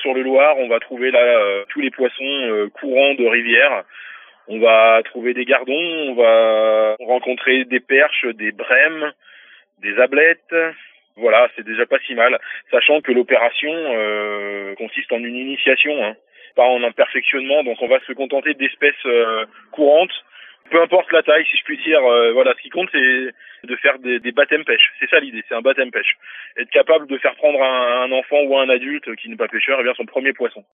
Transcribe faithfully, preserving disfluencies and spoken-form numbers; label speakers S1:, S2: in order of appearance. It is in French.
S1: sur le Loir, on va trouver là euh, tous les poissons euh, courants de rivière. On va trouver des gardons, on va rencontrer des perches, des brèmes, des ablettes. Voilà, c'est déjà pas si mal, sachant que l'opération euh, consiste en une initiation, hein, pas en un perfectionnement, donc on va se contenter d'espèces euh, courantes, peu importe la taille, si je puis dire. Euh, voilà, ce qui compte, c'est de faire des, des baptêmes pêche. C'est ça l'idée, c'est un baptême pêche. Être capable de faire prendre à un, un enfant ou à un adulte qui n'est pas pêcheur, eh bien son premier poisson.